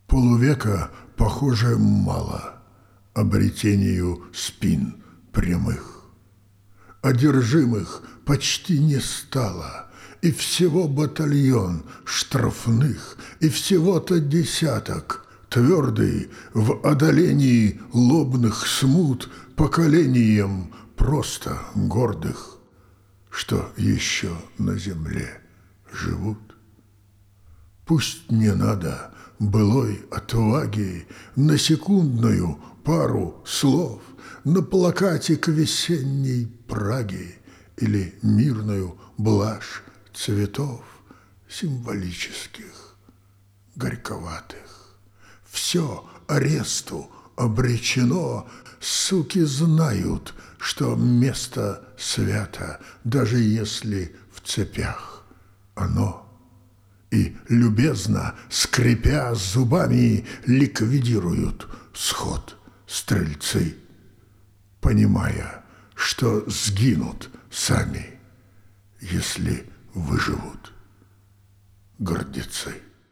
Полувека, похоже, мало обретению спин прямых. Одержимых почти не стало, и всего батальон штрафных, и всего-то десяток, твердый в одолении лобных смут поколением просто гордых, что еще на земле живут. Пусть не надо былой отваги на секундную пару слов, на плакатик весенней Праги или мирную блажь цветов символических, горьковатых. Все аресту обречено, суки знают, что место свято, даже если в цепях оно. И любезно, скрипя зубами, ликвидируют сход стрельцы, понимая, что сгинут сами, если выживут гордецы.